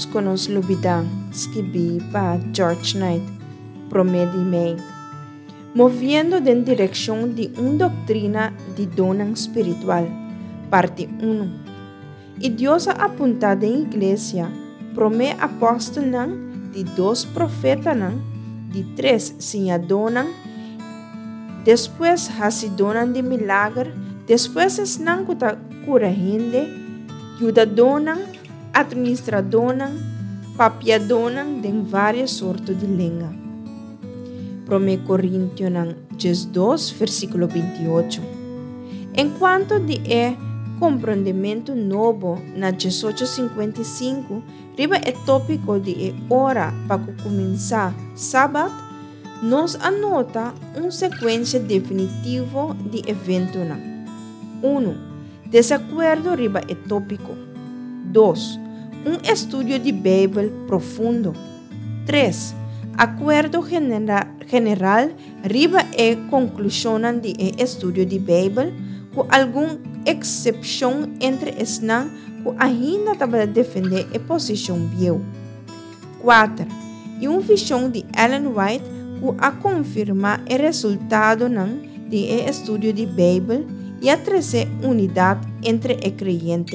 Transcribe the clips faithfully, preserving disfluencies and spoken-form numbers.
conos lubidang skibi pa George Knight, promedi mei, moviendo en dirección de una doctrina de donang espiritual, parte uno. Y Dios ha apuntado en iglesia, prome apóstol nang, de dos profetas nang, de tres sinyadonan, después hasidonan de milagre, después es nang kuta curahinde, yudadonan, administradonan, papiadonan de várias sortes de língua. Primeiro Coríntios dois, versículo veintiocho. Enquanto de é compreendimento novo na dezoito cinquenta e cinco, riba é tópico de é hora para começar sábado, nos anota uma sequência definitiva de evento. um. Desacordo riba é tópico. dois. Um estudo de Bíblia profundo. três. Acordo genera, general riba é conclusão de estudo de Bíblia, com alguma exceção entre esnan que ainda estava defender a posição bio. quatro. E uma visão de Ellen White que a confirma o resultado de estudo de Bíblia e a trazer unidade entre o crente.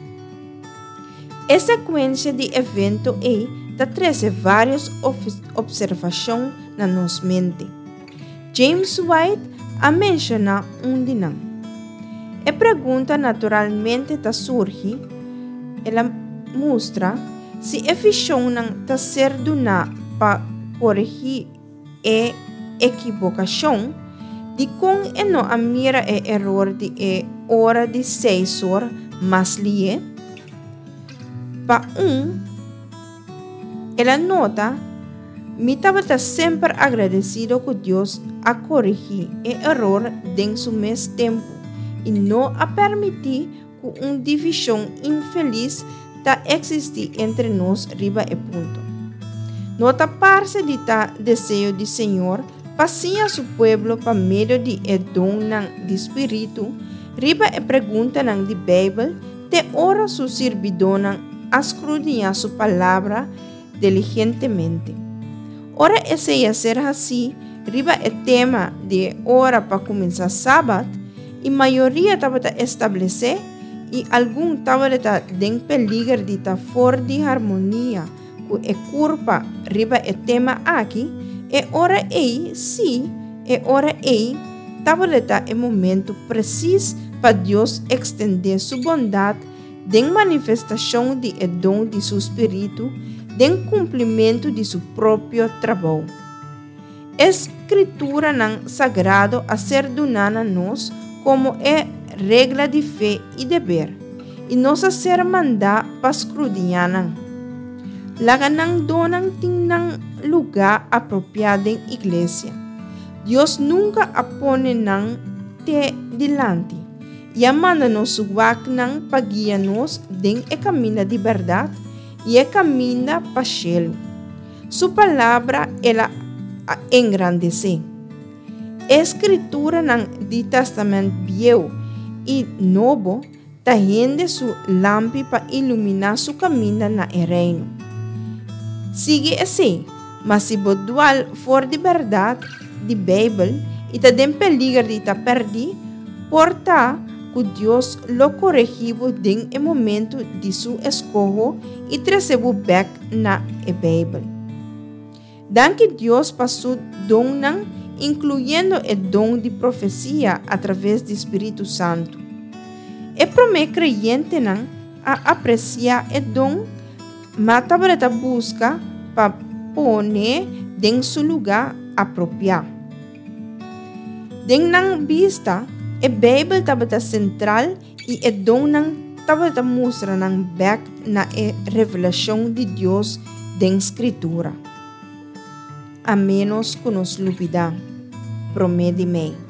A sequência de eventos é da trazer várias observações na nossa mente. James White a menciona um de não. A pergunta naturalmente está surge, ela mostra se a visão está ser dona para corrigir a equivocação de com e não a mira e erro de e hora de seis horas mas lie. Pa um, ela nota, me estava sempre agradecido com Deus a corrigir o erro em seu mesmo tempo e não a permitir que uma divisão infeliz ta existe entre nós riba e ponto. Nota parte de ta desejo do Senhor passia seu povo para meio de e dom de espírito, riba e pergunta nang de Bíblia, te ora su servidona a escudriñar sua palavra diligentemente. Ora esse ia ser assim, riba é tema de hora para começar sábado, e maioria estava a estabelecer, e algum estava em peligro de estar fora de harmonia, com a curva riba é tema aqui, e ora ei, sim, e ora ei, estava em momento preciso para Deus estender sua bondade de manifestação de dom de seu espírito, de cumprimento de seu próprio trabalho. Escritura não sagrado a ser donada a nós como é regra de fé e dever, e nos a ser mandada para escudriñar. Laga não donam tinang lugar apropriado em igreja. Deus nunca apone nang te dilante, e a manda nos wak nang pagia nos den e caminho de verdade e e caminho para cielo. Sua palavra ela engrandece. Escritura nang di Testamento Velho e Novo ta rende su lampi para iluminar su caminho na reino. Sigue assim, mas se bodual for de verdade de Bíblia e ta den peligro de ta perdi, porta que Deus lo corrigiu em e momento de su escojo e trazeu back na e Bíblia. Dan que Deus passou dom nang, incluindo o dom de profecia através do Espírito Santo. E promete creyente nang a apreciar o dom, mas também busca para poner em seu lugar apropriado. Den nang vista, a Bíblia estava central e o dom nang estava mostra nang back na e revelação de Deus den Escritura. A menos que nos lupida, promete-me.